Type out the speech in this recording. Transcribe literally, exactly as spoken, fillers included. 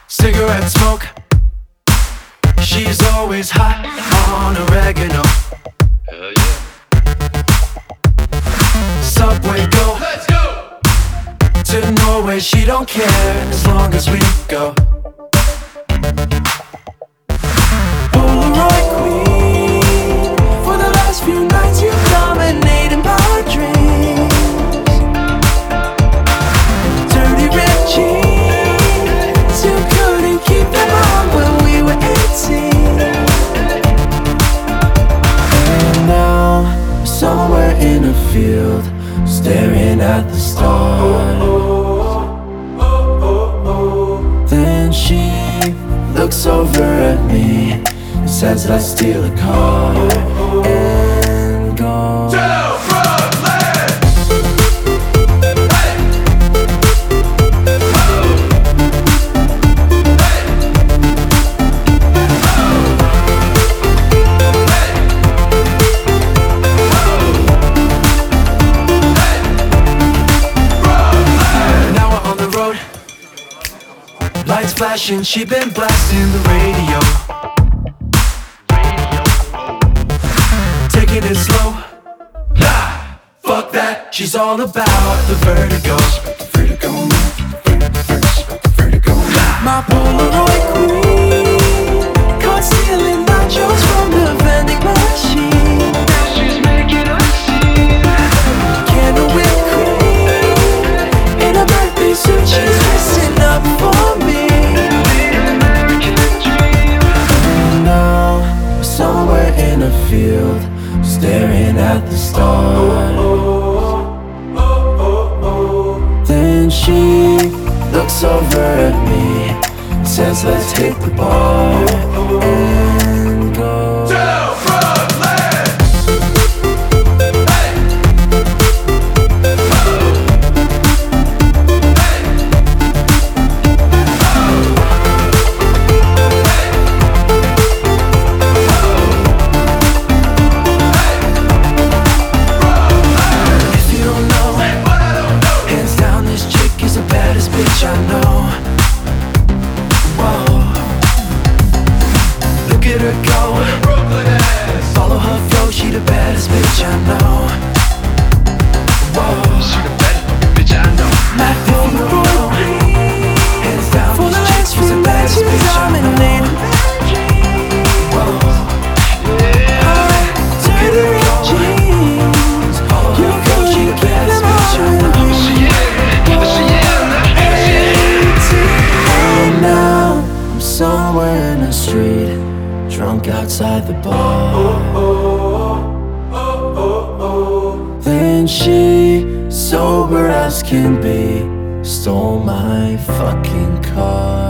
cigarette smoke. She's always hot on oregano. Hell yeah. Subway go, Let's go! to Norway, she don't care as long as we go. Polaroid queen, for the last few nights you dominated my dreams. Dirty red jeans, you couldn't keep them on when we were eighteen. And now, somewhere in a field, staring at the stars. Then she looks over at me and says, let's steal a car and go. Lights flashing, she been blasting the radio. Taking it slow. Nah, fuck that. She's all about the vertigo. Vertigo, vertigo. My Polaroid queen, caught stealing nachos from the vending machine. Now she's making a scene. Candle whipped cream in a birthday suit, she's dressing up for me. Somewhere in a field, staring at the stars. Then she looks over at me, says let's hit the bar and go. Bitch, I know. Whoa. Look at her go. Follow her flow, she the baddest bitch I know. Whoa. She the baddest bitch I know. My Polaroid queen, hands down, for the last she's the baddest bitch I know. Whoa. Look at her go. Follow her flow, she the baddest bitch I know. Now I'm somewhere in the street, drunk outside the bar. Then she, sober as can be, stole my fucking car.